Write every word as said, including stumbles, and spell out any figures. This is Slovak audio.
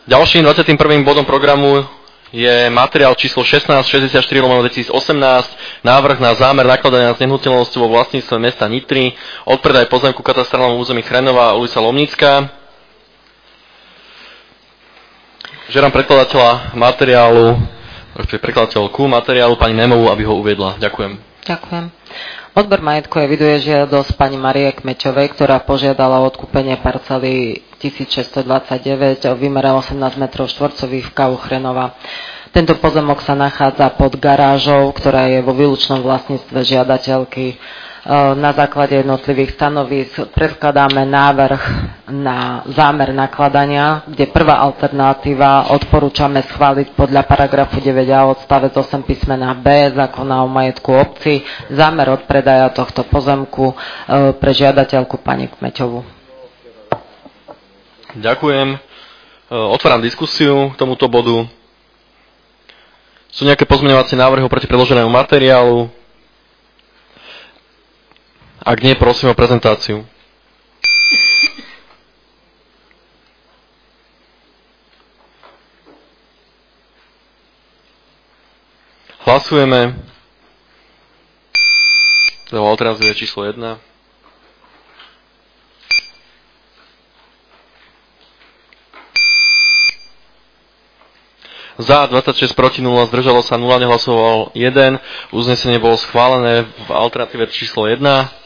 Ďalším dvadsiatym prvým bodom programu je materiál číslo šestnásť šesťdesiatštyri lomeno dvetisícosemnásť, návrh na zámer nakladania s nehnuteľnosťou vo vlastníctve mesta Nitry, odpredaj pozemku katastrálnom území Chrenová, ulica Lomnická. Žiadam prekladateľa materiálu, prekladateľku materiálu pani Nemovú, aby ho uviedla. Ďakujem. Ďakujem. Odber majetku eviduje žiadosť pani Marie Kmeťovej, ktorá požiadala o odkúpenie parcely tisícšesťstodvadsaťdeväť o výmere osemnásť metrov štvorcových v ká ú Chrenova. Tento pozemok sa nachádza pod garážou, ktorá je vo výlučnom vlastníctve žiadateľky. Na základe jednotlivých stanovísk predkladáme návrh na zámer nakladania, kde prvá alternatíva odporúčame schváliť podľa paragrafu deväť a odstavec osem písmena B zákona o majetku obci zámer odpredaja tohto pozemku pre žiadateľku pani Kmeťovú. Ďakujem. Otváram diskusiu k tomuto bodu. Sú nejaké pozmeňovacie návrhy proti predloženému materiálu? Ak nie, prosím o prezentáciu. Hlasujeme. To alternatíva je číslo jedna. Za dvadsaťšesť proti nula, zdržalo sa nula, nehlasoval jeden. Uznesenie bolo schválené v alternatíve číslo jedna.